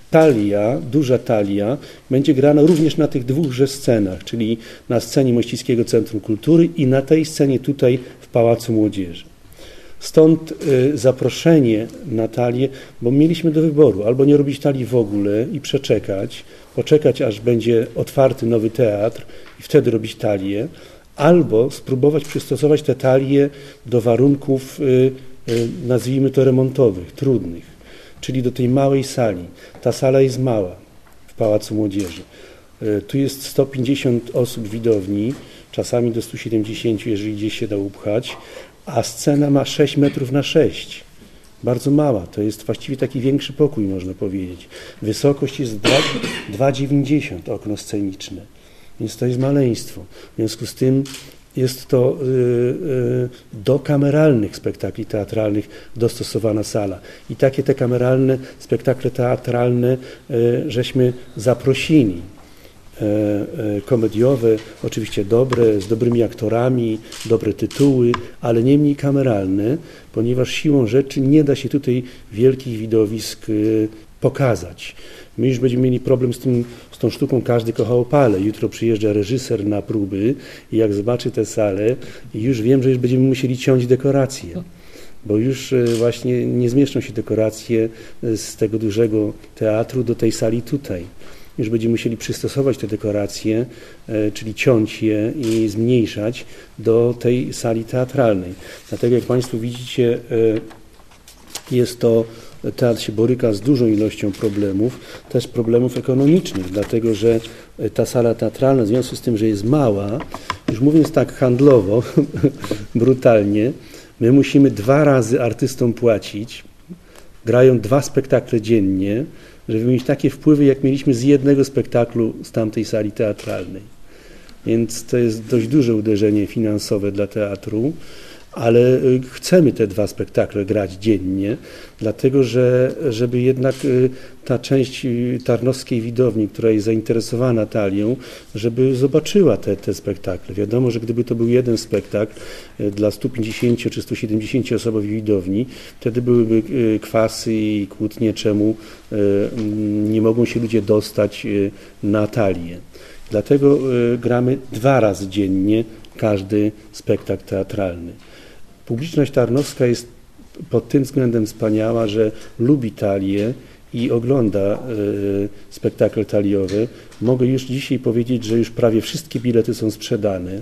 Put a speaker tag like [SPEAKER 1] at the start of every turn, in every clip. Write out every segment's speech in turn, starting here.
[SPEAKER 1] talia, duża talia, będzie grana również na tych dwóchże scenach, czyli na scenie Mościckiego Centrum Kultury i na tej scenie tutaj w Pałacu Młodzieży. Stąd zaproszenie na talię, bo mieliśmy do wyboru albo nie robić talii w ogóle i poczekać aż będzie otwarty nowy teatr i wtedy robić talię, albo spróbować przystosować te talie do warunków, nazwijmy to remontowych, trudnych, czyli do tej małej sali. Ta sala jest mała w Pałacu Młodzieży. Tu jest 150 osób widowni, czasami do 170, jeżeli gdzieś się da upchać, a scena ma 6 metrów na 6. Bardzo mała, to jest właściwie taki większy pokój, można powiedzieć. Wysokość jest 2,90 okno sceniczne, więc to jest maleństwo. W związku z tym jest to do kameralnych spektakli teatralnych dostosowana sala. I takie te kameralne spektakle teatralne żeśmy zaprosili. Komediowe, oczywiście dobre, z dobrymi aktorami, dobre tytuły, ale nie mniej kameralne, ponieważ siłą rzeczy nie da się tutaj wielkich widowisk pokazać. My już będziemy mieli problem z tą sztuką Każdy kocha Opale. Jutro przyjeżdża reżyser na próby i jak zobaczy tę salę, już wiem, że już będziemy musieli ciąć dekoracje, bo już właśnie nie zmieszczą się dekoracje z tego dużego teatru do tej sali tutaj. Już będziemy musieli przystosować te dekoracje, czyli ciąć je i zmniejszać do tej sali teatralnej. Dlatego jak Państwo widzicie, teatr się boryka z dużą ilością problemów, też problemów ekonomicznych, dlatego że ta sala teatralna, w związku z tym, że jest mała, już mówiąc tak handlowo, brutalnie, my musimy 2 razy artystom płacić, grają 2 spektakle dziennie, żeby mieć takie wpływy, jak mieliśmy z jednego spektaklu z tamtej sali teatralnej. Więc to jest dość duże uderzenie finansowe dla teatru, ale chcemy te 2 spektakle grać dziennie, dlatego że żeby jednak ta część tarnowskiej widowni, która jest zainteresowana talią, żeby zobaczyła te spektakle. Wiadomo, że gdyby to był jeden spektakl dla 150 czy 170 osobowej widowni, wtedy byłyby kwasy i kłótnie, czemu nie mogą się ludzie dostać na talię. Dlatego gramy 2 razy dziennie każdy spektakl teatralny. Publiczność tarnowska jest pod tym względem wspaniała, że lubi talię i ogląda spektakle taliowe. Mogę już dzisiaj powiedzieć, że już prawie wszystkie bilety są sprzedane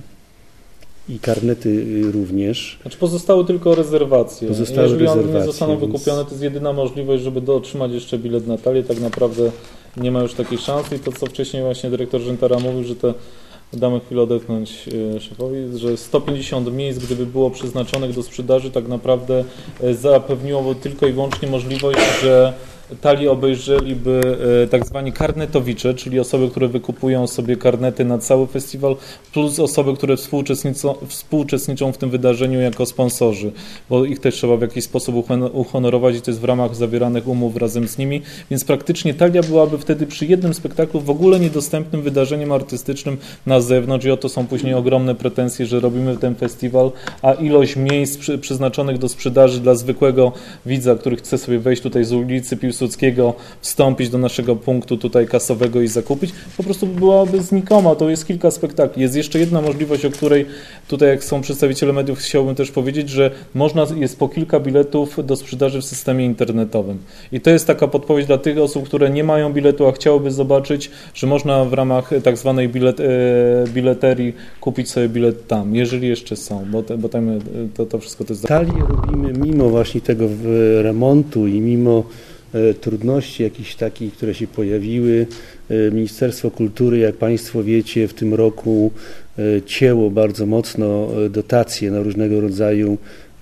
[SPEAKER 1] i karnety również.
[SPEAKER 2] Znaczy pozostały tylko rezerwacje. Jeżeli one nie zostaną
[SPEAKER 1] więc
[SPEAKER 2] wykupione, to jest jedyna możliwość, żeby otrzymać jeszcze bilet na talię. Tak naprawdę nie ma już takiej szansy i to, co wcześniej właśnie dyrektor Rzętara mówił, że damy chwilę odetchnąć szefowi, że 150 miejsc, gdyby było przeznaczonych do sprzedaży, tak naprawdę zapewniłoby tylko i wyłącznie możliwość, że talię obejrzeliby tak zwani karnetowicze, czyli osoby, które wykupują sobie karnety na cały festiwal, plus osoby, które współuczestniczą w tym wydarzeniu jako sponsorzy, bo ich też trzeba w jakiś sposób uhonorować i to jest w ramach zawieranych umów razem z nimi, więc praktycznie talia byłaby wtedy przy jednym spektaklu w ogóle niedostępnym wydarzeniem artystycznym na zewnątrz i oto są później ogromne pretensje, że robimy ten festiwal, a ilość miejsc przeznaczonych do sprzedaży dla zwykłego widza, który chce sobie wejść tutaj z ulicy Piłsudskiego, wstąpić do naszego punktu tutaj kasowego i zakupić, po prostu byłaby znikoma. To jest kilka spektakli. Jest jeszcze jedna możliwość, o której tutaj jak są przedstawiciele mediów, chciałbym też powiedzieć, że jest po kilka biletów do sprzedaży w systemie internetowym. I to jest taka podpowiedź dla tych osób, które nie mają biletu, a chciałyby zobaczyć, że można w ramach tak zwanej bileterii kupić sobie bilet tam, jeżeli jeszcze są, bo tam to wszystko to jest...
[SPEAKER 1] Talię robimy mimo właśnie tego remontu i mimo trudności jakichś takich, które się pojawiły. Ministerstwo Kultury, jak Państwo wiecie, w tym roku cięło bardzo mocno dotacje na różnego rodzaju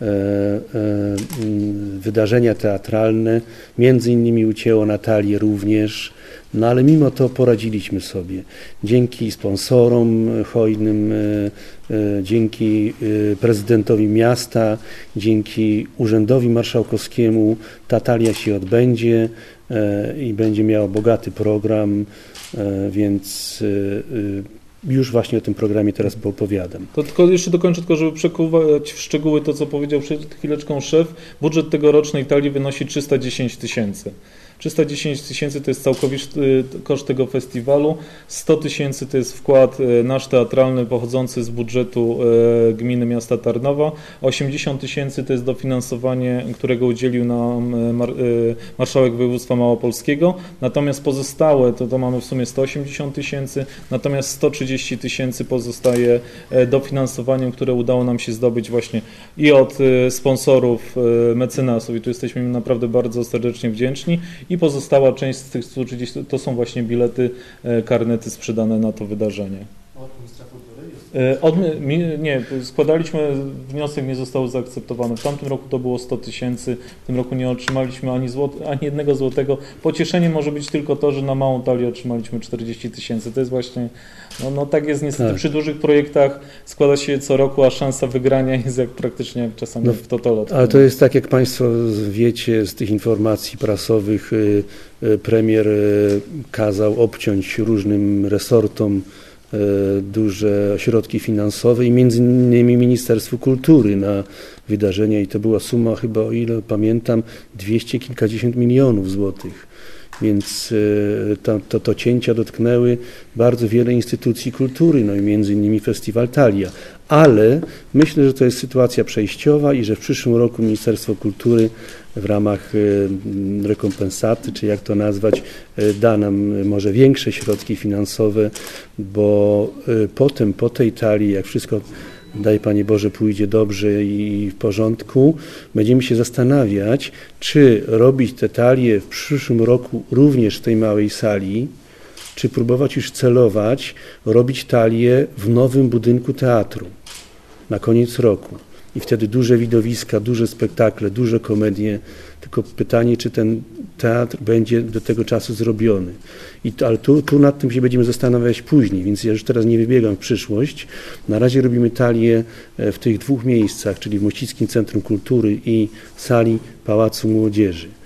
[SPEAKER 1] wydarzenia teatralne, między innymi ucięło na talię również, no ale mimo to poradziliśmy sobie. Dzięki sponsorom hojnym, dzięki prezydentowi miasta, dzięki Urzędowi Marszałkowskiemu ta talia się odbędzie i będzie miała bogaty program, więc już właśnie o tym programie teraz poopowiadam.
[SPEAKER 2] To tylko jeszcze dokończę, żeby przekuwać w szczegóły to, co powiedział przed chwileczką szef. Budżet tegorocznej talii wynosi 310 000. 310 000 to jest całkowity koszt tego festiwalu, 100 000 to jest wkład nasz teatralny pochodzący z budżetu gminy miasta Tarnowa, 80 000 to jest dofinansowanie, którego udzielił nam marszałek województwa małopolskiego, natomiast pozostałe to mamy w sumie 180 000, natomiast 130 000 pozostaje dofinansowaniem, które udało nam się zdobyć właśnie i od sponsorów, mecenasów, i tu jesteśmy im naprawdę bardzo serdecznie wdzięczni, i pozostała część z tych 130 to są właśnie bilety, karnety sprzedane na to wydarzenie.
[SPEAKER 1] Od ministra kultury jest?
[SPEAKER 2] Nie, składaliśmy, wniosek nie został zaakceptowany. W tamtym roku to było 100 000, w tym roku nie otrzymaliśmy ani jednego złotego. Pocieszeniem może być tylko to, że na małą talię otrzymaliśmy 40 000. To jest właśnie, no tak jest niestety, tak. Przy dużych projektach składa się co roku, a szansa wygrania jest praktycznie jak czasami w Totolo.
[SPEAKER 1] Ale to jest tak, jak Państwo wiecie z tych informacji prasowych, premier kazał obciąć różnym resortom duże środki finansowe i między innymi Ministerstwu Kultury na wydarzenia, i to była suma chyba, o ile pamiętam, 200 kilkadziesiąt milionów złotych. Więc to cięcia dotknęły bardzo wiele instytucji kultury, no i między innymi Festiwal Thalia. Ale myślę, że to jest sytuacja przejściowa i że w przyszłym roku Ministerstwo Kultury w ramach rekompensaty, czy jak to nazwać, da nam może większe środki finansowe, bo potem, po tej talii, jak wszystko, daj Panie Boże, pójdzie dobrze i w porządku, będziemy się zastanawiać, czy robić te talie w przyszłym roku również w tej małej sali, czy próbować już celować, robić talię w nowym budynku teatru na koniec roku. I wtedy duże widowiska, duże spektakle, duże komedie, tylko pytanie, czy ten teatr będzie do tego czasu zrobiony. Ale tu nad tym się będziemy zastanawiać później, więc ja już teraz nie wybiegam w przyszłość. Na razie robimy talię w tych dwóch miejscach, czyli w Mościckim Centrum Kultury i sali Pałacu Młodzieży.